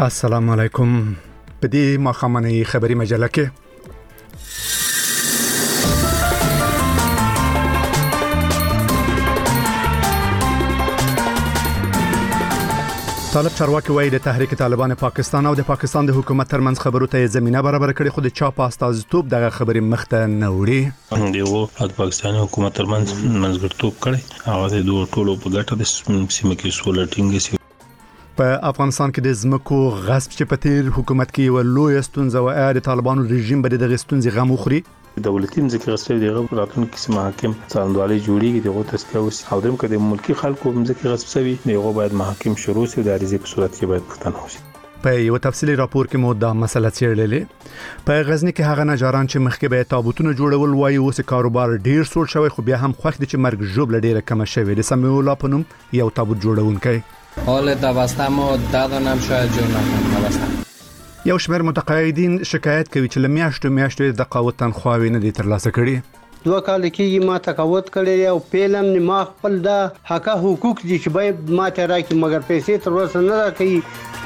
السلام علیکم. په دې مخامنې خبري مجله کې طالب چارواکي وایي د تحریک طالبان پاکستان او د پاکستان د حکومت ترمنځ خبرو ته زمينه برابر کړي، خو د چا په استازیتوب دغه خبرې مخته نه وړي. دیو د پاکستاني حکومت ترمنځ منځګړیتوب کړي، هغه د دوه ټولو په ګټه د سیمه کې سوله ټینګه. په افغانستان کې د زمکو غصب چې په تیر حکومت کې یو لوی ستونزه و، د طالبانو رژیم به د غستونځ غم وخوري. دولتي ځکه غصب دیغه راتلونکي کې محاکم څارندوالي جوړیږي، دغه تصفیه وس او دم کده ملکی خلکو ځکه غصب سوي دغه باید محاکم شروع شي، د عریضې په صورت کې باید پښتنه وشي. په یو تفصیلی راپور کې مو دا مسله څېړلې. په غزنی کې هغه نجاران چې مخکې به تابوتونه جوړول وایي اوس کاروبار ډیر سوړ شوی، خو بیا هم خوښ دي چې مرګ ژوبله ډیره کم شوی. د سمیع الله په نوم یو تابوت جوړونکی حال دوستم و دادانم شاید جور نکنم دوستم. یو شمېر متقاعدین شکایت کوي چې لمیاشتو د تقاعد تنخواوي نه دي ترلاسه کړي. 2 کال کېږي ما تقاعد کړی او پیلم نه ما خپل د حق حقوق دي چې باید ما ته راکړي، مګر پیسې تر اوسه نه راکړي.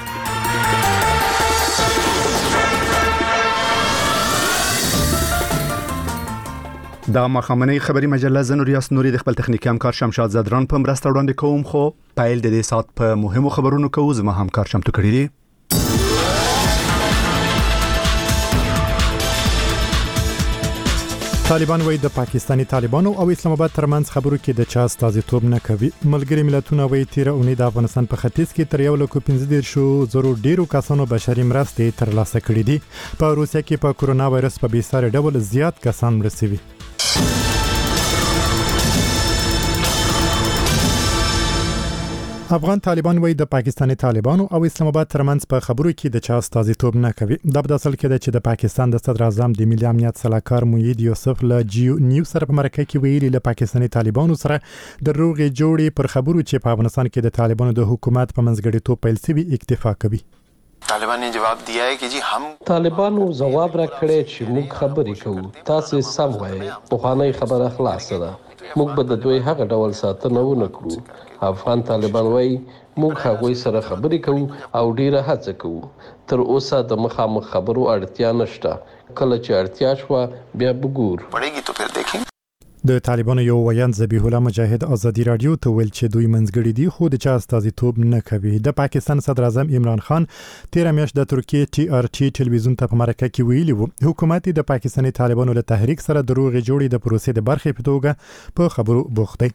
دا مخامنې خبري مجله زنور یاس نوري د خپل تخنیکی همکار شمشاد زدران په مرسته وړاندې کوم، خو پایل د دې سات په مهمو خبرونو کوو. زما همکار شمتو کړی دی. طالبان وایي د پاکستاني طالبانو او اسلام آباد ترمنځ خبرو کې د چا استازیتوب نه کوي. ملګری ملتونه وایي تیر اونۍ د افغانستان په ختیځ کې تر 1.15 ډیرو کسانو بشري مرستې ترلاسه کړې دي. په روسیه کې په کورونا وایرس په بیساره ډول زیات کسان مړه شوي. افغان طالبان وایي د پاکستاني طالبانو او اسلام آباد ترمنځ په خبرو کې د چا استازیتوب نه کوي. دا په اصل کې د پاکستان د صدر اعظم د ملي امنیت صلاحکار موحد یوسف له جیو نیوز سره په مرکه کې ویلي له پاکستاني طالبانو سره د روغې جوړې پر خبرو چې په افغانستان کې د طالبانو د حکومت په منځګړیتوب پیل شوی اکتفا کوي. طالبان نے جواب دیا ہے کہ جی هم طالبانو جواب راکړی چې موږ خبرې کوو، تاسو سم وایي، په خواني خبره خلاصه ده، موږ به د دوی هغه ډول ساتنه ونه کړو. افغان طالبان وایي موږ هغوی سره خبرې کوو او ډیره هڅه کوو. تر اوسه د مخامخ خبرو اړتیا نشته، کله چې اړتیا شوه بیا وګور پړېږي تو پھر دیکھیں. د طالبانو یو ویان ذبیح الله مجاهد ازادي رادیو ته ویل چې دوی منځګړي دي خو د چا استازیتوب نه کوي. د پاکستان صدر اعظم عمران خان تیر میاشت د ترکیه TRT ټلویزیون ته په مرکه کې ویلي وو حکومت د پاکستاني طالبانو له تحریک سره د روغې جوړې د پروسې د برخې په توګه په خبرو بوخت دی.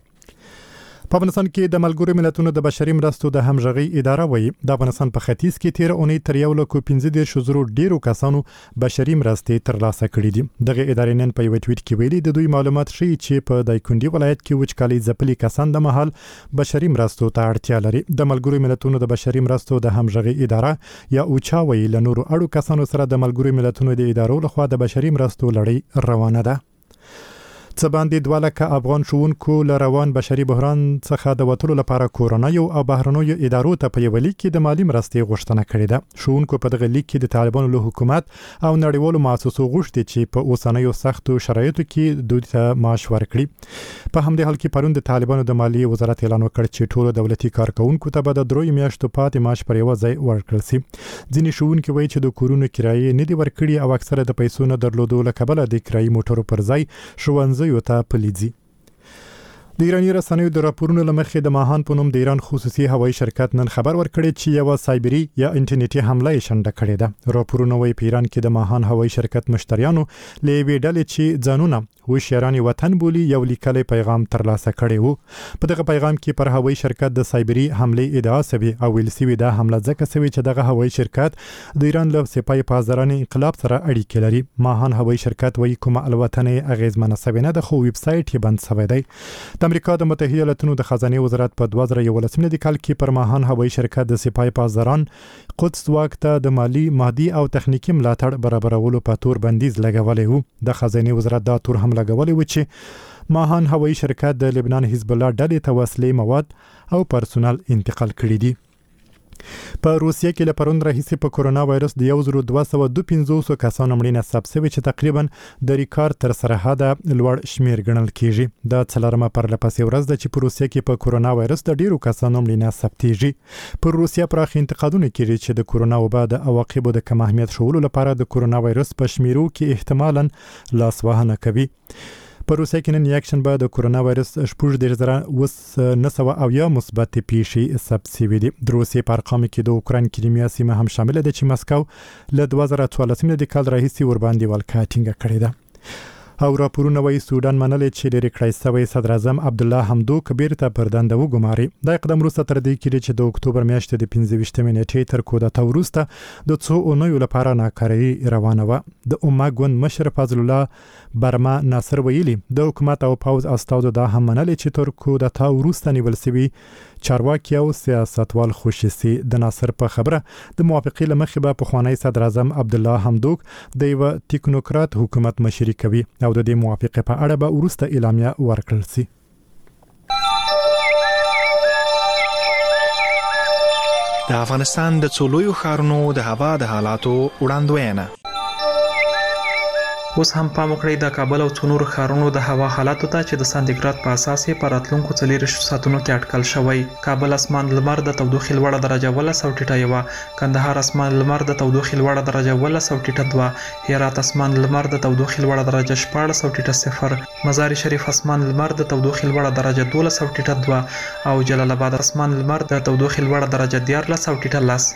په افغانستان کې د ملګرو ملتونو د بشري مرستو د همغږي اداره وایي د افغانستان په ختیځ کې تیر اونۍ تر 1.15 ډیرو کسانو بشري مرستې ترلاسه کړې دي. دغه ادارې نن په یو ټویټ کې ویلي د دوی معلومات ښیي چې په دایکنډي ولایت کې وچکالي ځپلي کسان د مهال بشري مرستو ته اړتیا لري. د ملګرو ملتونو د بشري مرستو د همغږي اداره یا اوچا وایي له نورو اړو کسانو سره د ملګرو ملتونو د ادارو لخوا د بشري مرستو لړۍ روانه ده. څه باندې 2 لکه افغان ښوونکو له روان بشري بحران څخه د وټولو لپاره کورونایو او بهرنیو ادارو ته په یو لیک کې د مالی مرستې غوښتنه کړې ده. ښوونکو په دغه لیک کې د طالبانو له حکومت او نړیوالو مؤسسو غوښتي چې په اوسنیو سختو شرایطو کې دوی ته معاش ورکړي. په همدې حال کې پرون د طالبانو د مالی وزارت اعلان وکړ چې ټولو دولتي کارکونکو ته به د 3 میاشتو پاتې معاش پر یو ځای ورکړل شي. ځینې ښوونکي وایي چې د کورونو کرایه نه دی ورکړي او اکثره د پیسو نه درلودو له کبله د کرایي موټرو پر ځای ښوونځي ته پلیږي. د ایرانی رسنیو د راپورونو لمخې د ماهان په نوم د ایران خصوصي هوایي شرکت نن خبر ورکړی چې یو سایبری یا انټرنیټي حمله یې شنډه کړې ده. راپورونه وايي په ایران کې د ماهان هوایي شرکت مشتریانو له یوې ډلې چې ځانونه هوښیاران وطن بولي یو لیکلی پیغام ترلاسه کړی وو. په دغه پیغام کې پر هوایي شرکت د سایبری حمله ادعا شوی او ویل شوی دا حمله ځکه شوی چې دغه هوایي شرکت د ایران له سپای پاسداران انقلاب سره اړیکې لري. ماهان هوایي شرکت وايي کومه الوتنه اغیزمنه شوی نه ده خو ویب سایټ یې بند شوی دی. د امریکا د متحده ایالاتونو د خزانه وزارت په 2011 کال کې پر ماهان هوایي شرکت د سپای پاسداران قدس واک ته د مالی مادي او تخنیکی ملاتړ برابرولو په تور بندیز لګولې وو. د خزانه وزارت دا تور هم لګولې و چې ماهان هوایي شرکت د لبنان حزب الله ډلې ته وسلې مواد او پرسونل انتقال کړی دي. په روسیه کې له پرون راهیسې په کورونا وایرس د 1252 کسانو مړینه ثبت شوې چې تقریبا د ریکارډ تر سرحده لوړ شمیر ګڼل کیږي. دا څلورمه پرلپسې ورځ ده چې په روسیه کې په کورونا وایرس د ډیرو کسانو مړینه ثبتېږي. پر روسیه پراخ انتقادونه کیږي چې د کورونا وبا د عواقبو د کم اهمیت ښوولو لپاره د کورونا وایرس په شمیرو کې احتمالاً لاسوهنه کوي. په روسیه کې نن یک شنبه د کورونا وایرس 19,900 مثبت پیښې ثبت شوې دي. د روسیې په ارقامو کې د اوکراین کریمیا سیمه هم شامل ده چې مسکو له 2014 د کال راهیسې ورباندې ولکه ټینګه کړې ده. او راپورونه وايي سودان منلې چې لري کړی شوی صدر اعظم عبدالله حمدوک بیرته پر دنده وګماري. دا اقدام وروسته تر دې کېږي چې د اکتوبر میاشتې د 15 نیټې تر کودتا وروسته د څو اونیو لپاره ناکاري روانه وه. د امه ګوند مشر فضل الله برما ناصر ویلي د حکومت او پوز استازو دا هم منلې چې تر کودتا وروسته نیول شوي چارواکي او سیاستوال خوشي سي. د ناصر په خبره د موافقې لمخې به پخوانی صدر اعظم عبدالله حمدوک د یو ټیکنوکرات حکومت مشري کوي او د دې موافقې په اړه به وروسته اعلامیه ورکړل شي. د افغانستان د څولویو ښارونو د هوا د حالاتو وړاندوینه. اوس هم پام وکړئ د کابل او څو نورو ښارونو د هوا حالاتو ته چې د سانتیګراد په اساس یې په راتلونکو 40 ساعتونو کې اټکل شوی. کابل اسمان لمر د تودوخې لوړه درجه 12 او ټیټه 1، کندهار اسمان لمر د تودوخې لوړه درجه 12 او ټیټه 2، هرات اسمان لمر د تودوخې لوړه درجه 14 او ټیټه 0، مزار شریف اسمان لمر د تودوخې لوړه درجه 12 او ټیټه 2 او جلال آباد اسمان لمر د تودوخې لوړه درجه 14 او ټیټه 10.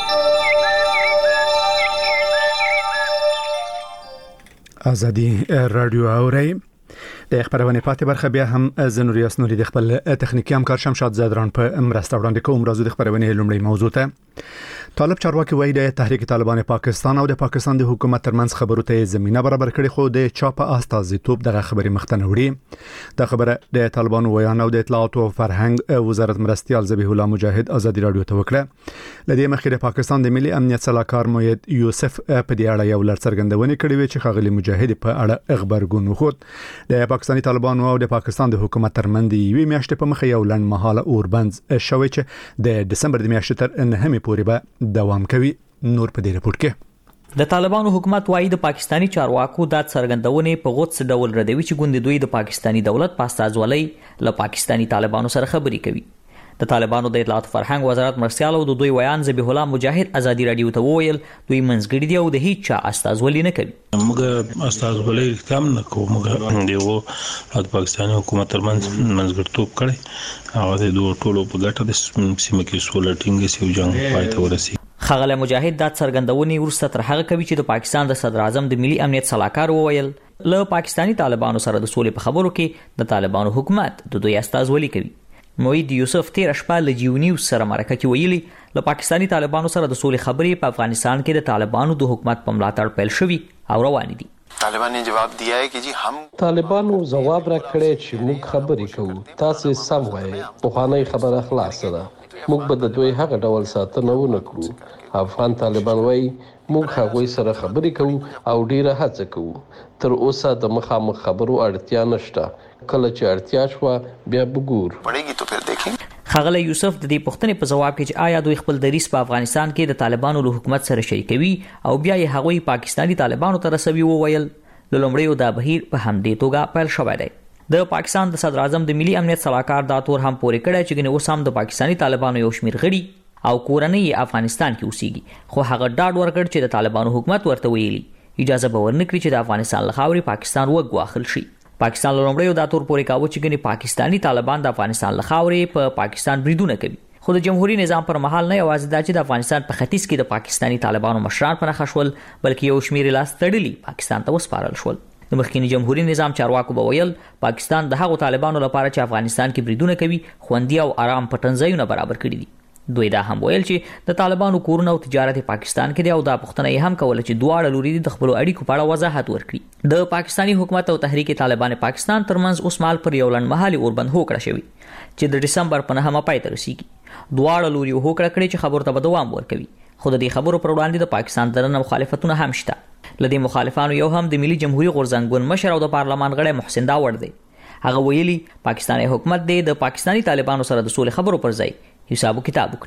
ازادي رادیو اوري د خبرونه پاتې برخه بیا هم زنوریاس نوري د خپل تخنیکی همکار شمشاد زادران په مرسته وړاندې کوم. راځو د خبرونه لومړی موضوع ته. طالب چارواکي وایي د تحریک طالبان پاکستان او د پاکستان د حکومت ترمنځ خبرو ته زمينه برابر کړي، خو د چاپ استازیتوب دغه خبري مختنه وړي. د خبره د طالبانو ویان او د اطلاعات او فرهنګ وزارت مرستيال ذبیح الله مجاهد ازادي رادیو ته وکړه. لدې مخکې د پاکستان د ملي امنیت صلاحکار موید یوسف په دې اړه یو لړ څرګندونې کړې وې چې خغلی مجاهد په اړه خبرګون وخت. د پاکستاني طالبانو او د پاکستان د حکومت ترمنځ یوې میاشتې په مخه یو لړ مهاله اوربند شوی چې د دسمبر د میاشتې تر 9 پورې به دوام کوي. نور په دې رپورت کې د طالبانو حکومت وايي د پاکستاني چارواکو د څرګندونې په غوڅ ډول ردوي چې ګوند دوی د پاکستاني دولت په استازولۍ له پاکستاني طالبانو سره خبرې کوي. د طالبانو د اطلاعات فرهنګ وزارت مرستيال او د دوی ویان ذبیح الله مجاهد ازادي رادیو ته وویل دوی منځګړي دي او د هیڅ چا استازولي نه کوي. موږ استازولي کم نه کوو، موږ دیو د پاکستاني حکومت ترمنځ منځګړیتوب کړي او د دوه ټولو په ګټه د سیمه کې سولر ټینګ سي او جنگ پای ته ورسي. خغله مجاهد د څرګندونې ورسته تر هغه کوي چې د پاکستان د صدر اعظم د ملي امنیت صلاحکار وویل له پاکستاني طالبانو سره د سولې په خبرو کې د طالبانو حکومت د دوی استازولي کوي. موید یوسف تیر شپه له جیو نیوز سره مرکه کې ویلي له پاکستاني طالبانو سره د سولې خبرې په افغانستان کې د طالبانو د حکومت په ملاتړ پیل شوي او روان دي. طالبان نے جواب دیا ہے کہ جی ہم طالبانو جواب راکړی چې موږ خبرې کوو، تاسو سم وایي، پخوانی خبره خلاصه ده، موږ به د دوی هغه ډول ساتنه ونه کړو. افغان طالبان وایي موږ هغوی سره خبرې کوو او ډیره هڅه کوو. تر اوسه د مخامخ خبرو اړتیا نشته، کله چې اړتیا شوه بیا وګور پړېږي تو پھر دیکھیں. خغله یوسف د دې پوښتنې په جواب کې چې آیا دوی خپل دریس په افغانستان کې د طالبانو له حکومت سره شریکوي او بیا یې هغوی پاکستاني طالبانو ته رسوي وویل لومړی دا بهیر په همدې توګه پیل شوی دی. د پاکستان د صدر اعظم د ملي امنیت صلاحکار دا تور هم پورې کړی چې ګنې اوس هم د پاکستاني طالبانو یو شمیر غړي او کورنۍ افغانستان کې اوسېږي، خو هغه ډاډ ورکړ چې د طالبانو حکومت ورته ویلي اجازه به ورنکړي چې د افغانستان له خاورې پاکستان وګواښل شي. پاکستان لومړی دا تور پورې کاوه چې ګنې پاکستاني طالبان د افغانستان له خاورې په پاکستان بریدونه کوي، خو د جمهوریت نظام پر مهال نه یوازې دا چې د افغانستان په ختیځ کې د پاکستاني طالبانو مشران په نښه شول، بلکې یو شمیر لاس تړلي پاکستان ته وسپارل شول. د مخکینی جمهوریت نظام چارواکو به ویل پاکستان د هغو طالبانو لپاره چې افغانستان کې بریدونه کوي خوندي او آرام پټنځایونه برابر کړي دي. دوی دا هم ویل چې د طالبانو کورونه او تجارت پاکستان کې دی او دا پوښتنه یې هم کوله چې دواړه لوري د خپل اړیکو په اړه وضاحت ورکړي. د پاکستاني حکومت او تحریک طالبان پاکستان ترمنځ اوس مال پر یو لنډمهالي اوربند هوکړه شوی چې د دسمبر په 9 پای ته رسیږي. دواړه لوري هوکړه کړې چې خبرو ته به دوام ورکوي، خو د دې خبرو پر وړاندې د پاکستان درنه مخالفتونه هم شته. لدې مخالفانو یو هم د ملي جمهوریت غورځنګون مشر او د پارلمان غړی محسن داوړ دی. هغه ویلي پاکستاني حکومت د پاکستاني طالبانو سره د سولې خبرو پر ځای حساب کتاب وکړي.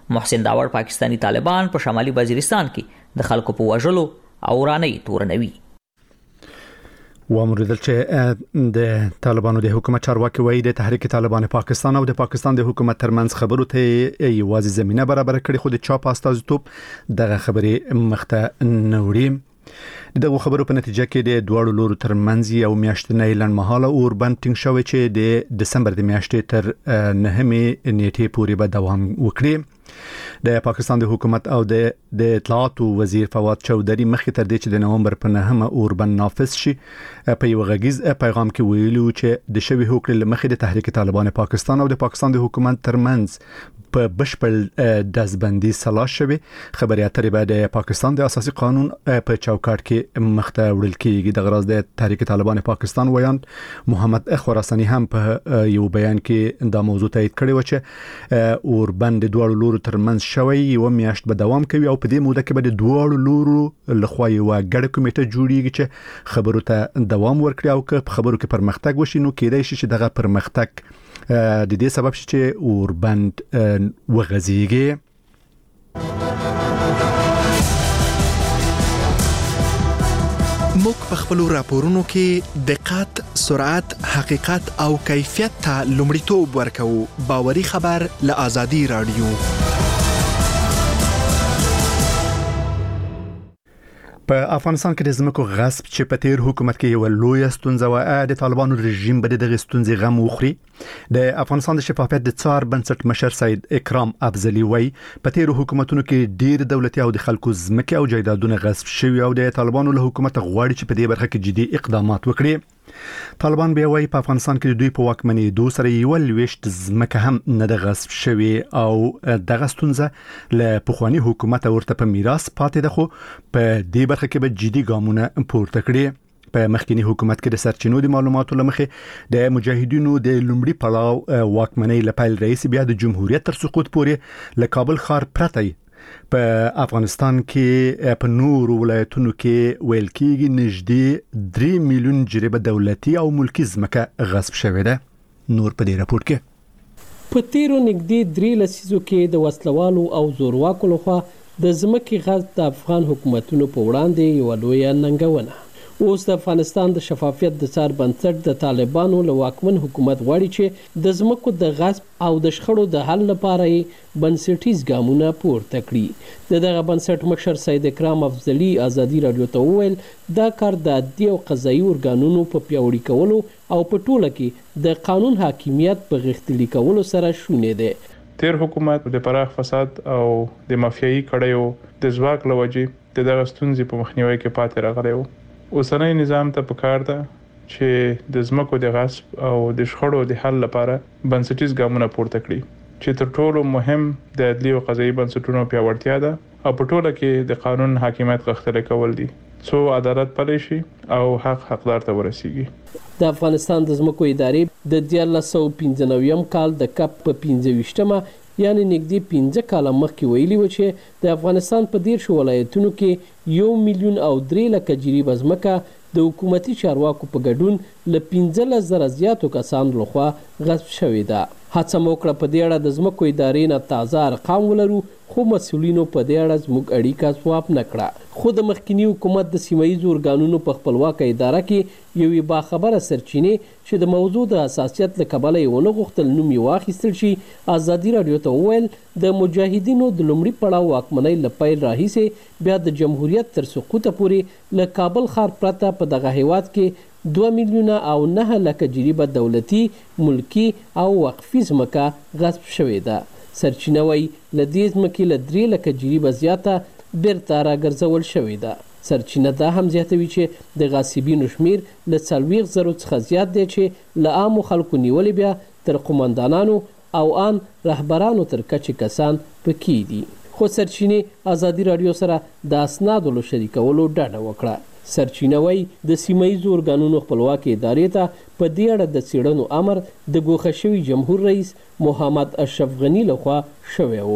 محسن داور پاکستانی طالبان په شمالي وزیرستان کې د خلکو په وژلو او راني تورنوي. وامریدل چې د طالبانو د حکومت چارواکي وایي د تحریک طالبان پاکستان او د پاکستان د حکومت ترمنځ خبرو ته یوازې زمينه برابر کړي، خو د چاپ استازیتوب دغه خبرې مخته نه وړي. دغه خبرو په نتیجه کې د دوړو لورو ترمنځ یو میاشتنی لنډمهاله اوربند ټینګ شوی چې د دسمبر د میاشتې تر 9 نیټې پورې به دوام وکړي. د پاکستان د حکومت او د اطلاعات وزیر فواد چودري مخکې تر دې چې د نومبر په 9 اوربند نافذ شي په یو غږیز پیغام کې ویلو چې د شوی هوکړې لمخې د تحریک طالبان پاکستان او د پاکستان د حکومت ترمنځ په بشپړ دزبندي سلا شوی. خبري اترې به د پاکستان د اساسي قانون په چوکاټ کې مخته وړل کیږي. د غرض د تحریک طالبان پاکستان ویان محمد خراساني هم په یو بیان کې دا موضوع تایید کړی و چې اوربند د دوړو لورو ترمنځ شوی یو میاشت به دوام کوي او په دې موده کې به د دوړو لورو لخوا یو ګډه کمیټه جوړیږي چې خبرو ته دوام ورکړي او که خبرو کې پرمختګ وشي نو کېدای شي چې دغه پرمختګ د دې سبب شي چې اوربند وغځيږي. موږ په خپل راپورونو کې دقت، سرعت، حقیقت او کیفیت ته لومړیتوب ورکوو. باوري خبر له آزادي رادیو. په افغانستان کې د ځمکو غصب چې په تیر حکومت کې یو لوی ستونزه و د طالبانو رژیم به دغه ستونزې غم وخوري. د افغانستان د شفافیت د څار بنسټ مشر سید اکرام افضلی وای په تیر حکومتونو کې ډیر دولتي او د خلکو ځمکې او جایدادونه غصب شوي او د طالبانو له حکومت غواړي چې په دې برخه کې جدي اقدامات وکړي. طالبان به وای په افغانستان کې د دوی په واکمنۍ دوه سره یو لويشت ځمکه هم نه د غصب شوي او دغه ستونزه له پخوانی حکومت ورته په میراث پاتې ده، خو په دې برخه کې به جدي ګامونه پورته کړي. په مخکینی حکومت کې د سرچینو د معلوماتو لمخې د مجاهدینو د لومړي پړاو واکمنۍ لپاره رئیس بیا د جمهوریت تر سقوط پورې له کابل ښار پرته په افغانستان کې په نور ولایتونو کې ویل کېږي نږدې 3 میلیون جریبه دولتي او ملکی ځمکه غصب شوې ده. نور په دې راپور کې په تیرو نږدې 3 لسیزو کې د وسلوالو او زورواکو لخوا د ځمکې غصب د افغان حکومتونو په وړاندې یو لوی ننګونه. اوس د افغانستان د شفافیت د څار بنسټ د طالبانو له واکمن حکومت غواړي چې د ځمکو د غصب او د شخړو د حل لپاره بنسټیز ګامونه پورته کړي. دغه بنسټ مشر سید اکرام افضلی آزادي رادیو ته وویل دا کار د عدلي او قضایي ارګانونو په پیاوړي کولو او په ټوله کې د قانون حاکمیت په غښتلي کولو سره شونې ده. تیر حکومت د پراخ فساد او د مافیایي کړیو د ځواک لوجې د دغه ستونزې په مخنیوي کې پاتې راغلی و. اوسنۍ نظام ته پکار ده چې د ځمکو د غصب او د شخړو د حل لپاره بنسټیز ګامونه پورته کړي چې تر ټولو مهم د عدلي او قضایي بنسټونو پیاوړتیا ده او په ټوله کې د قانون حاکمیت غښتلي کول دي څو عدالت پلی شي او حق حقدار ته ورسیږي. د افغانستان د ځمکو ادارې د 1995 کال د کپ په 25مه یعنی نږدې 15 کاله مخکې ویلي و چې د افغانستان په 10 ولایتونو کې 1 میلیون او 3 لک جریبه ځمکه د حکومتي چارواکو په ګډون له 15,000 زیاتو کسانو لخوا غصب شوې ده. هڅه مو کړه په دې اړه د ځمکو ادارې نه تازه ارقام ولرو، خو مسؤلینو په دې اړه زموږ اړیکه سواب نه کړه. خو د مخکینی حکومت د سیمایي ارګانونو په خپلواکه اداره کې یوې باخبره سرچینې چې د موضوع د حساسیت له کبله یې ونه غوښتل نوم یې واخیستل شي، آزادي رادیو ته وویل د مجاهدینو د لومړي پړاو واکمنۍ له پیل راهیسې بیا د جمهوریت تر سقوطه پورې له کابل ښار پرته په دغه هیواد کې 2 میلیونه او 9 لک جریبه دولتي، ملکی او وقفي ځمکه غصب شوې ده. سرچینه وایي له دې ځمکې له 3 لک جریبه زیاته بیرته راګرځول شوې ده. سرچینه دا هم زیاتوي چې د غاصبینو شمیر له 40,000 څخه زیات دی چې له عامو خلکو نیولې بیا تر قومندانانو او آن رهبرانو تر کچې کسان پکې دي. خو سرچینې آزادي رادیو سره د اسنادو له شریکولو ډډه وکړه. سرچینه وایي د سیمایي ارګانونو خپلواکي ادارې ته په دې اړه د څېړنو امر د ګوښه شوي جمهور رئیس محمد اشرف غني لخوا شوی و.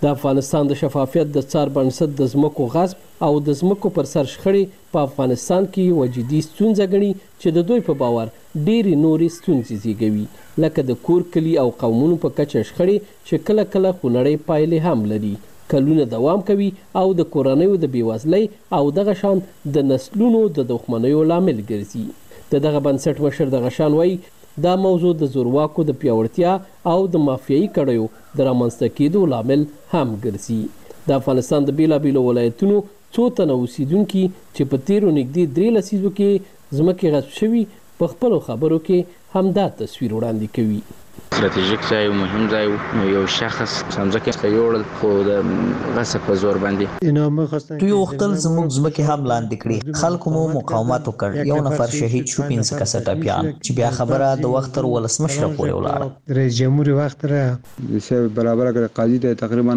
د افغانستان د شفافیت د څار بنسټ د ځمکو غصب او د ځمکو پر سر شخړې په افغانستان کې وجدي ستونزه ګڼي چې د دوی په باور ډېرې نورې ستونزې زیږوي لکه د کور کلي او قومونو په کچه شخړې چې کله کله خونړۍ پایلې هم لري، کلونه دوام کوي او د کورنیو د بېوزلۍ او دغه شان د نسلونو د دښمنیو لامل ګرځي. د دغه بنسټ مشر دغه شان وایي دا موضوع د زورواکو د پیاوړتیا او د مافیایي کړیو د رامنځته کېدو لامل هم ګرځي. د افغانستان د بیلابیلو ولایتونو څو تنه اوسیدونکي چې په تیرو نږدې 3 لسیزو کې ځمکې غصب شوي په خپلو خبرو کې همدا تصویر وړاندې کوي. استراتیژیک ځای او مهم ځای یو شخص ځمکې یوړل خو د غصب په زور باندې دوی غوښتل زموږ ځمکې هم لاندې کړي. خلکو مو مقاومت وکړ، یو نفر شهید شو، 15 کسه ټپیان، چې بیا خبره د وخت تر ولسمشره پورې ولاړه. رئیس جمهور وخت را د برابر کړ قاضي ته تقریبا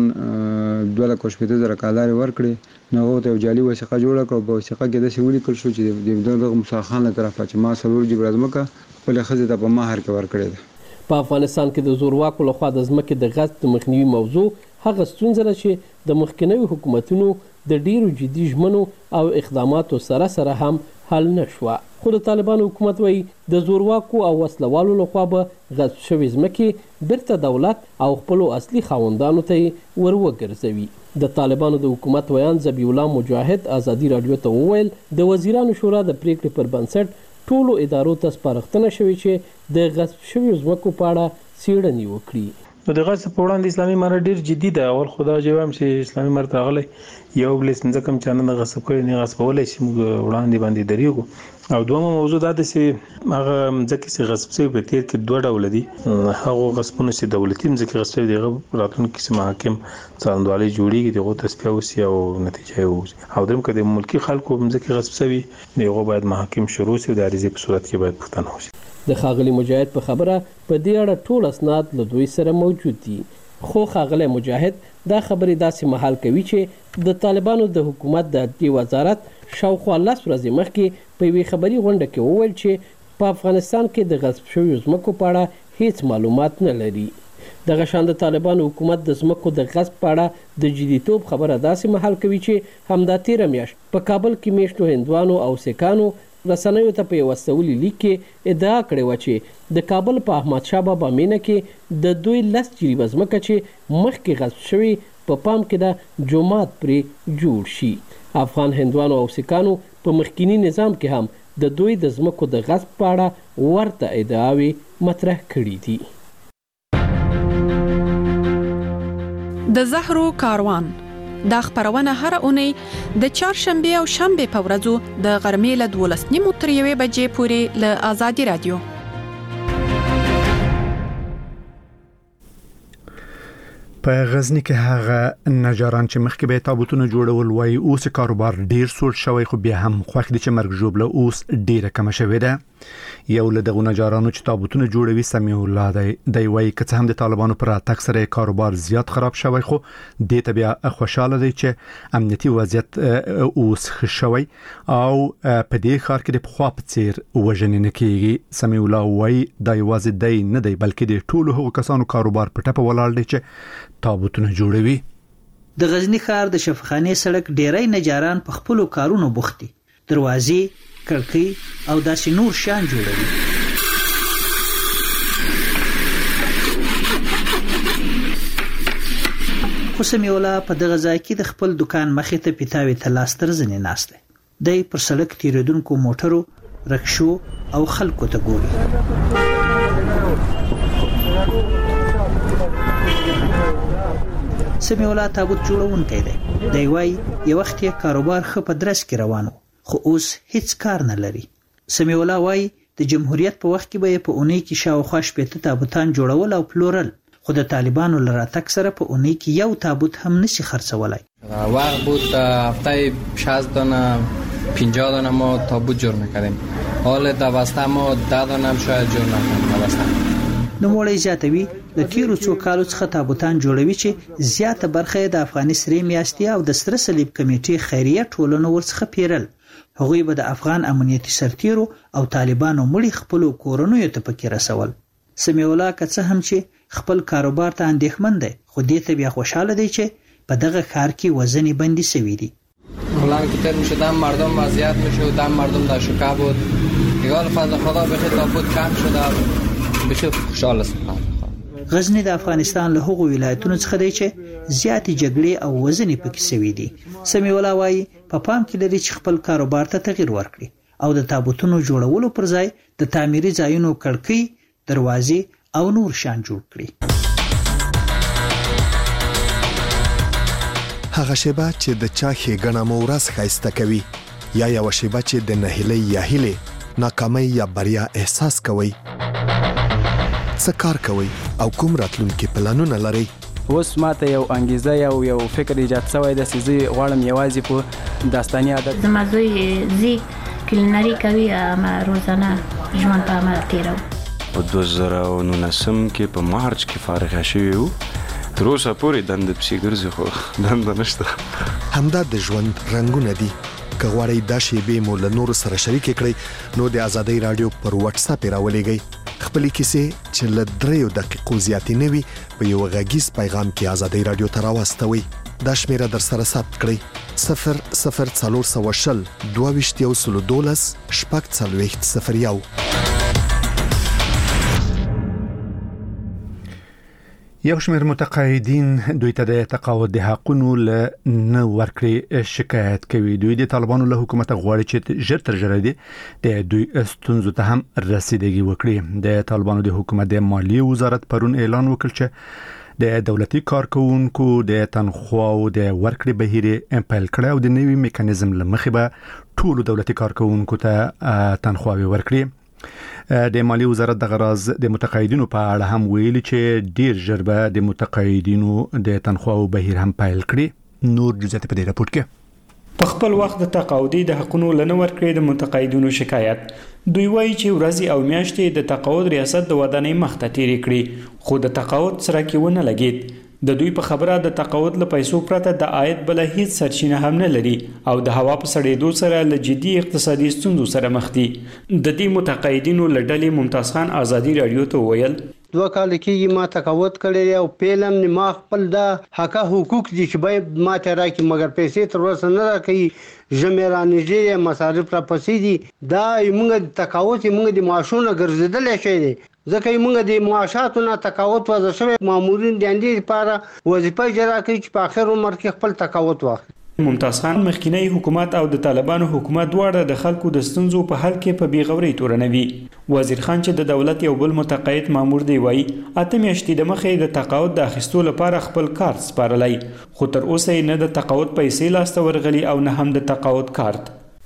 2,15,000 کالر ورکړي، نو هغه ته جعلي وثیقه جوړه کړه. په وثیقه کې د سوي لیکل شو چې د موسی خان له طرفه چې ما سرور جبر ځمکه خپل خزه ته په مهر کې ورکړي ده. په افغانستان کې د زورواکو لخوا د ځمکې د غصب د مخنیوي موضوع هغه ستونزه ده چې د مخکنیو حکومتونو د ډیرو جدي ژمنو او اقداماتو سره هم حل نشوه. خو د طالبانو حکومت وایي د زورواکو او وسلوالو لخوا به غصب شوې ځمکې بیرته دولت او خپلو اصلي خاوندانو ته ور وګرځوي. د طالبانو د حکومت ویان ذبیح الله مجاهد ازادي رادیو ته وویل د وزیرانو شورا د پریکړې پر بنسټ ټولو ادارو ته سپارښتنه شوې چې د غصب شویو ځمکو په اړه څېړنې وکړي. نو د غصب په وړاندې اسلامي امارت ډیر جدي ده. اول خدا جواب چې اسلامي امارت راغلی یو بل څنګه کم چانه د غصب کړي نه غصبولای شي موږ وړاندې باندې دریږو. او دومره موضوع دا ده چې هغه ځکه چې غصب شوی په تیر کې 2 ډول دي. هغه غصبونه چې دولتي ځکه غصب شوی دغه راتلونکي کې محاکم څارندوالي جوړیږي دغه تصفیه وسی او نتیجه وي. او درم کې د ملکی خلکو ځکه غصب شوی دغه باید محاکم شروع شي او د عریضې په صورت کې باید پوښتنه وشي. د ښاغلي مجاهد په خبره په دې اړه ټول اسناد له دوی سره موجود دي. خو ښاغلی مجاهد دا خبرې داسې مهال کوي چې د طالبانو د حکومت د عدلیې وزارت شاوخوا 10 ورځې مخکې په یوې خبري غونډه کې وویل چې په افغانستان کې د غصب شویو ځمکو په اړه هیڅ معلومات نه لري. دغه شان د طالبانو حکومت د ځمکو د غصب په اړه د جديتوب خبره داسې مهال کوي چې همدا 13 میاشت په کابل کې میشتو هندوانو او سیکانو رسنیو ته په یو استولي لیک کې ادعا کړې و چې د کابل په احمد شاه بابا مینه کې د دوی 10 جریبه ځمکه چې مخکې غصب شوی په پام کې د جومات پرې جوړ شي. افغان هندوانو او سیکانو په مخکینی نظام کې هم د دوی د ځمکو د غصب په اړه ورته ادعاوې مطرح کړې دي. د زهرو کاروان دا خبرونه هر اونۍ د چهارشنبه او شنبه په ورځو د غرمې له 12:30 تر 1 بجې پورې له آزادي رادیو. په غزنی کې هغه نجاران چې مخکې به تابوتونه جوړول وای اوس کاروبار ډیر سوړ شوی خو بیا هم خوښ دي چې مرګ جوړله اوس ډیره کم شوې ده. یو له دغه نجارانو چې تابوتونه جوړوي سمیع الله دی وای که هم د طالبانو پر اتک سره کاروبار زیات خراب شوی خو د ته بیا خوشاله دی چې امنیتي وضعیت اوس ښه شوی او په دې ښار کې د پخوا په څیر وژنې نه کیږي. سمیع الله وای دا یوازې دی نه دی بلکې د ټولو هغو کسانو کاروبار په ټپه ولاړ دی چې تابوتونه جوړوي. د غزنی ښار د شفخانه سړک ډیری نجاران په خپل کارونو بوخت دي. دروازې، کړکۍ او داسې نور شان جوړوي. خو سمیع الله په دغه ځای کې د خپل دکان مخې ته پیتاوي ته لاس تر ځنې ناست دی. دی پر سړک تیریدونکو موټرو، رکشو او خلکو ته ګوري. سمیع الله تابوت جوړونکی دی. دی وایي یو وخت یې کاروبار ښه په درس کې روان و خو اوس هیڅ کار نه لري. سمیع الله وایي د جمهوریت په وخت کې به په اونۍ کې شاوخوا 80 تابوتان جوړول او پلورل خو د طالبانو له راتګ سره په اونۍ کې یو تابوت هم نشي خرڅولای. وقت بود هفته 60 دانه 50 دانه ما تابوت جور میکردیم. حال دوسته ما 10 دانه هم شاید جور نکنیم دوسته. نو موړی زیاتوي د تیرو څو کالو څخه تابوتان جوړوي چې زیاته برخه د افغاني سرې میاشتې او د سره صلیب کمیټې خیریه ټولنو ورڅخه پیرل. هغوی به د افغان امنیتي سرتیرو او طالبانو مړي خپل کورونو ته پکې رسول. سمیع الله که څه هم چې خپل کاروبار ته اندېښمن دی، خو دې ته بیا خوشاله دی چې په دغه ښار کې وزنی بندي شوی دی. فلان که تر میشه دم مردم وضعیت میشه و دم مردم در شکه بود دیگه فضل خدا بشه تابوت کم شده بشه خوشحال است. غزنی د افغانستان له هغو ولایتونو څخه دی چې زیاتې جګړې او وزنی پکې شوي دي. سمیع الله وایي په پام کې لري چې خپل کاروبار ته تغییر ورکړي او د تابوتونو جوړولو پر ځای د تعمیري ځایونو کړکۍ، دروازې او نور شان جوړ کړي. هغه شیبه چې د چا ښېګڼه مو ورځ ښایسته کوي، یا یوه شیبه چې د نهیلۍ یا هیلې، ناکامۍ یا بریا احساس کوئ. څه کار کوئ او کوم راتلونکي پلانونه لرئ؟ اوس ماته یو انګیزه یو فکر ایجاد شوی دی چې زه غواړم یوازې په داستاني عادت زما زوی زی کلینري کوي، ما روزانه ژوند په عمل تیروم. په 2019 کې په مارچ کې فارغ شوی وو، تر اوسه پورې دنده پسې ګرځي خو دنده نشته. همدا د ژوند رنګونه دي. که غواړئ دا شیبې مو له نورو سره شریکې کړئ نو د ازادۍ راډیو پر واتساپ یې راولېږئ. خپلې کیسې چې له 3 دقیقو زیاتې نه وي په یو غږیز پیغام کې ازادۍ راډیو ته راواستوئ. دا شمیره در سره ثبت کړئ: 00420 22 012 یو شمېر متقاعدین دوی ته د تقاعد د حقونو له نه ورکړې شکایت کوي. دوی د طالبانو له حکومت غواړي چې ژر تر ژره د دوی ستونزو ته هم رسیدګي وکړي. د طالبانو د حکومت د مالیې وزارت پرون اعلان وکړ چې د دولتي کارکونکو د تنخواو د ورکړې بهیر پیل کړی او د نوي میکانیزم له مخې به ټول دولتي کارکونکو ته تنخواوي ورکړي. د مالیې وزارت د غراز د متقاعدینو په اړه هم ویلي چې ډیر ژر به د متقاعدینو د تنخواو بهیر هم پیل کړي. نور جزئیات په دې راپور کې په خپل وخت د تقاعدي د حقونو لنه ورکړې د متقاعدینو شکایت. دوی وایي چې ورځي او میاشتې د تقاعد ریاست د ودانۍ مخته تیرې کړې خو د تقاعد سره کې ونه لګید. د دوی په خبره د تقاعد له پیسو پرته د عاید بل هیڅ سرچینه هم نه لري او د هوا په سړېدو سره له جدي اقتصادي ستونزو سره مخ دي. د دې متقاعدینو له ډلې ممتاز خان ازادي راډیو ته ویل 2 کال کېږي ما تقاعد کړی او پیلم نه ما خپل د حق حقوق دي چې باید ما ته راکې مګر پیسې تر اوسه نه راکې. ژمېرا نيجيريا مصارف را پسې دي. دا موږ د تقاعد موږ د معاشونو ګرځیدل شي دي ځکه موږ د معاشاتو نه تقاعد وځو شوی مامورین د اندې لپاره وظیفه اجرا کوي چې په اخر عمر کې خپل تقاعد واخلي. ممتاز خان مخکینی حکومت او د طالبانو حکومت دواړه د خلکو د ستونزو په حل کې په بیغوري تورنوي. وزیر خان چې د دولت یو بل متقاعد مامور دی وایي 8 میاشتې د مخې د تقاعد د اخیستو لپاره خپل کارت سپارلی خو تر اوسه نه د تقاعد پیسې لاسته ورغلي او نه هم د تقاعد کارت.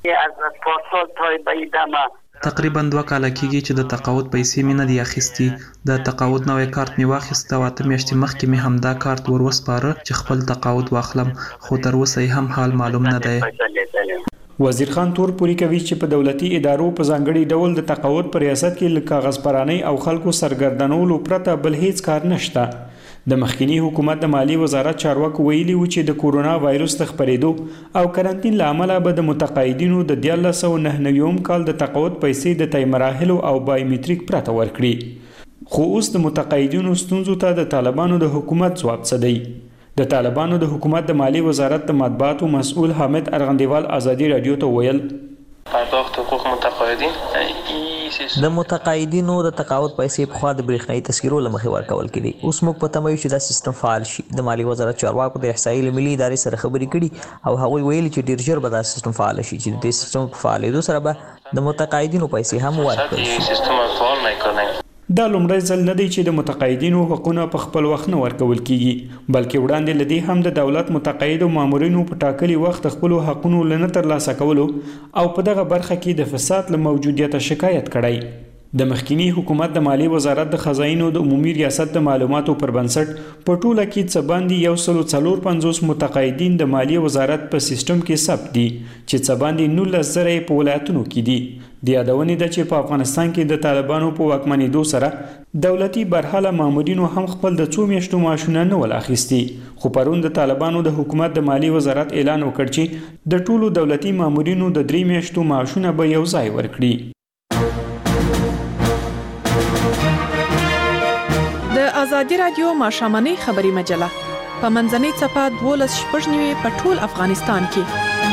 تقریبا 2 کال کېږي چې د تقاعد پیسې مې نه دي اخیستي. د تقاعد نوې کارت مې واخیست او 8 میاشتې مخکې مې همدا کارت وروسپاره چې خپل تقاعد واخلم خو تر اوسه هم حال معلوم نه دی. وزیر خان تور پوری کوي چې په دولتي ادارو په ځانګړي ډول د تقاعد پر ریاست کې له کاغذ پرانۍ او خلکو سرګردانولو پرته بل هیڅ کار نشته. د مخکینی حکومت د مالی وزارت چارواکو ویلي و چې د کورونا وایروس د خپرېدو او کرانتین لامل به د متقاعدینو د 1999 کال د تقاعد پیسې د تای مراحل او بایومټریک پرته ورکړي. خو اوس د متقاعدینو ستونزو ته د طالبانو د حکومت ځواب څه دی؟ د طالبانو د حکومت د مالی وزارت د مطبوعاتو مسؤل حامد ارغندیوال ازادي رادیو ته ویل پرداخت حقوق متقاعدین د متقاعدینو د تقاعد پیسې په خوا د برېښنايي تذکرو لمخې ورکول کېدي. اوس موږ په تمه یو چې دا سیستم فعال شي. د مالی وزارت چارواکو د احصایي ملي ادارې سره خبرې کړي او هغوی ویلي چې ډیر ژر به دا سیستم فعال شي چې د سیستم فعالېدو سره به د متقاعدینو پیسې هم ورکړل شي. دا لومړی ځل نه دی چې د متقاعدینو حقوقونه په خپل وخت نه ورکول کیږي بلکې وړاندې لدی هم د دولت متقاعد او مامورینو په ټاکلي وخت خپل حقوقونه لنه ترلاسه کولو او په دغه برخه کې د فساد له موجودیت شکایت کړای. د مخکینی حکومت د مالی وزارت د خزاینو د عمومي ریاست د معلوماتو پر بنسټ په ټوله کې څه باندې 145 متقاعدین د مالی وزارت په سیستم کې ثبت دي چې څه باندې 19,000 په ولایتونو کې دي. د یادونې ده چې په افغانستان کې د طالبانو په واکمنېدو سره دولتي برحاله مامورینو هم خپل د 2 میاشتو معاشونه نه ول اخیستي خو پرون د طالبانو د حکومت د مالی وزارت اعلان وکړ چې د ټولو دولتي مامورینو د 3 میاشتو معاشونه به یو ځای ورکړي. د ازادي رادیو ماشامنۍ خبري مجله په منځنۍ صفه 12 په ټول افغانستان کې.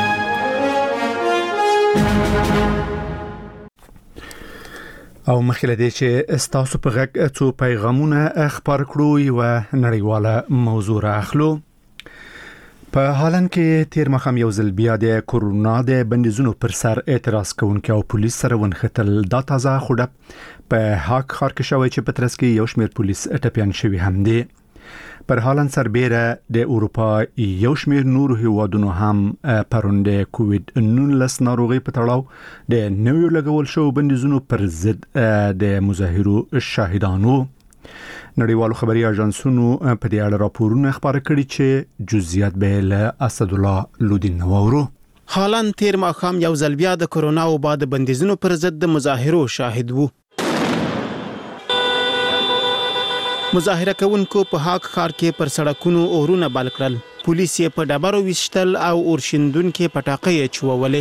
او مخکې دې چې استاسو په غږ څو پیغامونه خبر کړو یو نړیواله موضوع راخلو. په هالند کې تیر مخام یو ځل بیا د کورونا د بندیزونو پر سر اعتراض کوونکي او پولیس سره ونختل. دا تازه خوده په هاک ښار کې شوی چې په ترڅ کې یو شمېر پولیس ټپیان شوي هم دي. پر هالند سربېره د اروپا یو شمېر نورو هیوادونو هم پرون د کووید 19 ناروغي په تړاو د نویو لګول شو بندیزونو پر ضد د مظاهرو شاهدانو. نړیوالو خبري اژانسونو په دې اړه راپورونه خبره کړي چې جزئیات به له اسد الله لودین نوورو. هالند تیر ماښام یو ځل بیا د کورونا او بعد بندیزونو پر ضد د مظاهرو شاهد وو. مظاهره کوونکو په هاک ښار کې پر سړکونو اورونه بل کړل. پولیس یې په ډبرو ویشتل او اورشیندونکو پټاقې چوولې.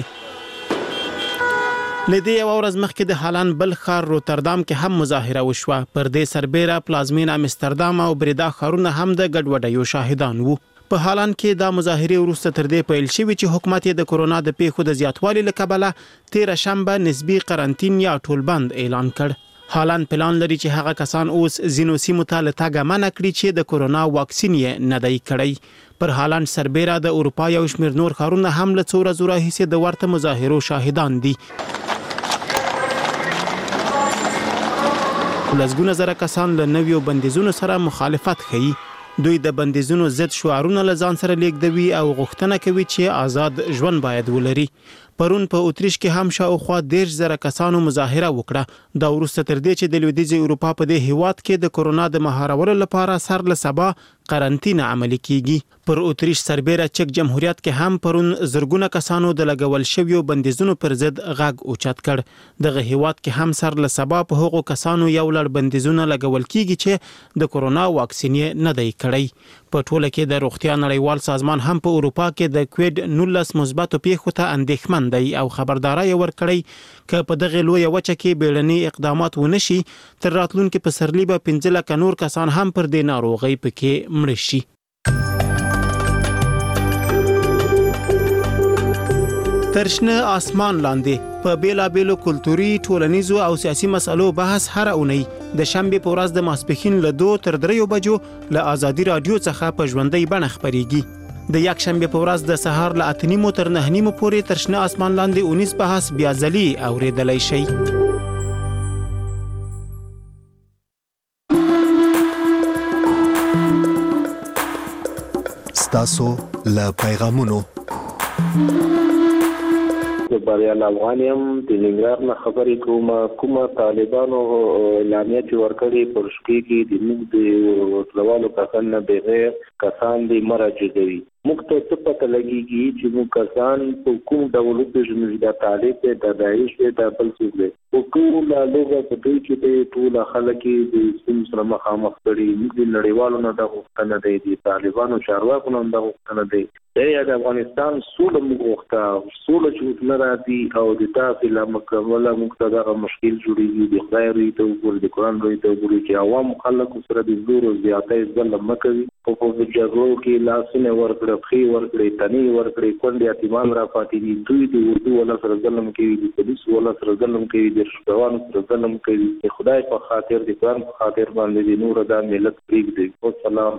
لدې یو ورځ مخکې د هالند بل ښار روتردام کې هم مظاهره وشوه. پر دې سربېره پلازمینه امستردام او بریدا ښارونه هم د ګډوډیو شاهدان وو. په هالند کې د مظاهرې وروسته تر دې پیل شوی چې حکومت د کورونا د پیښو د زیاتوالي له کبله 13 شنبه نسبی قرنطین یا ټولبند اعلان کړ. هالند پلان لري چې هغه کسان اوس زینو سیمو ته له تګه منع کړي چې د کورونا واکسین یې نه دی کړی. پر هالند سربېره د اروپا یو شمېر نور ښارونه هم له څو ورځو راهیسې د ورته مظاهرو شاهدان دي. لسګونه زره کسان له نویو بندیزونو سره مخالفت کوي. دوی د بندیزونو ضد شعارونه له ځان سره لیږدوي او غوښتنه کوي چې آزاد ژوند باید ولري. پرون په اتریش کې هم شاوخوا 10,000 کسانو مظاهره وکړه. دا وروسته تر دې چې د لویدیځې اروپا په دې هیواد کې د کورونا د مهارولو لپاره سر له سبا قرنطینه عملي کیږي. پر اتریش سربېره چک جمهوریت کې هم پرون زرګونه کسانو د لګول شویو بندیزونو پر ضد غږ اوچت کړ. دغه هیواد کې هم سر له سبا په هغو کسانو یو لړ بندیزونه لګول کیږي چې د کورونا واکسین نه دی کړی. په ټوله کې د روغتیا نړیوال سازمان هم په اروپا کې د کووید 19 مثبتو پیښو ته اندېښمن دی او خبرداري ورکړی چې په دغه لوی وچه کې بیړني اقدامات ونشي تر راتلونکو پسرلي به 15 لک نور کسان هم پر دې ناروغي پکې مړ شي. ترشنه اسمان لاندې په بیلابېلو کلتوري، ټولنیزو او سیاسي مسلو بحث هر اونۍ د شنبې په ورځ د ماسپښین له 2 تر 3 بجو له ازادي رادیو څخه په ژوندۍ بڼه خبريږي. د یک شنبه په ورځ د سهار له 8:30 تر 9:30 پورې ترشنه اسمان لاندې 19 بحث بیا ځلې اوریدلای شي. ستاسو له پیغامونو بریال افغانیم د ننګرهار نه خبرې کومه طالبانو اعلامیه چې ورکړي پر شپې کې د موږ د وسلوالو کسان نه بغیر کسان د مرجدوي. موږ ته څه پته لګیږي چې موږ کسان په کوم ډول پیژنو چې د طالب د داعش د بل څه دي. په کومه لوګه په دې کې د ټول خلک د سیم سره مخامخ کړي. موږ د نړیوالو نه د غوښتنه دی د طالبانو چارواکو نه د غوښتنه دی د افغانستان سوله موږ غوښته سوله چې نه راځي او د تاسو له مکمله مقتدره مشکل جوړیږي. د خدای ری ته وګورئ، د قران ری ته وګورئ چې عوام خلک سره د زور او زیاتې ظلم مکوي. په جګړو کې لاسونه ورکړي، خې ورکړي، تنې ورکړي، کونډې یتیمان را پاتې دي. دوی د اردو ولا سره ظلم کوي، د پولیس ولا سره ظلم کوي، د شپوانو سره ظلم کوي. د خدای په خاطر د قران په خاطر باندې د نور د ملت پریږدي. والسلام.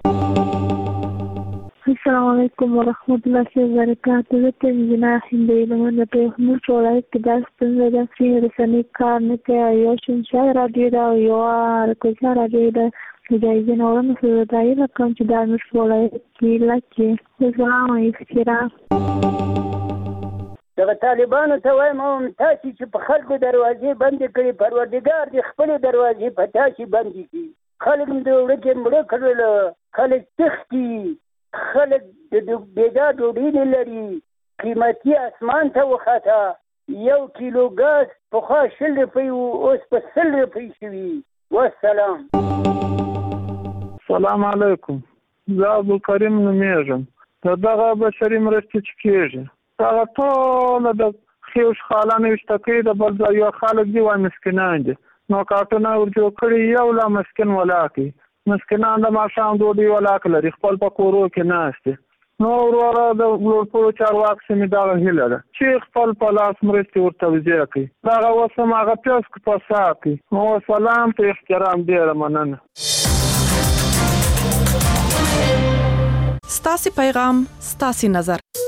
السلام علیکم ورحمت الله وبرکاته. زه تنزینا هندۍ لمن په موږ ولایت کې د ستنې د رسنۍ کار نه کوي. یو شنشا رادیو دا یو ارکوزا رادیو دا جایزه نورم سره دای رقم چې د موږ ولایت کې لکه سلام علیکم. د طالبانو ته وایم تاسو چې په خلکو دروازې بند کړي، پروردګار دې خپل دروازې په تاسو بند کړي. خلک د ورکه مړه کړل، خلک تختی، خلک د بیدا ډوډۍ نه لري، قیمتي اسمان ته وخته. 1 کیلو ګاز په خوا 20 روپۍ اوس په 100 روپۍ شوي. والسلام. سلام علیکم. زه ابوکریم نومیږم. دغه بشري مرستې چې کېږي هغه ټول د خیوش خالانو اشتکې د بل ځای یو خلک دی وای مسکینان دي. نو کارټونه ورجو کړي یو لا مسکین ولاکي مسکینان د ماښام ډوډۍ ولاک لري خپل په کورو کې ناست دي نو وروره د لوړپوړو چارواکو سمې دغه هیله ده چې خپل په لاس مرستې ورته توزیع کړي دغه اوس هماغه پیسک په سا کړي نو سلام په احترام ډېره مننه ستاسې پیغام ستاسې نظر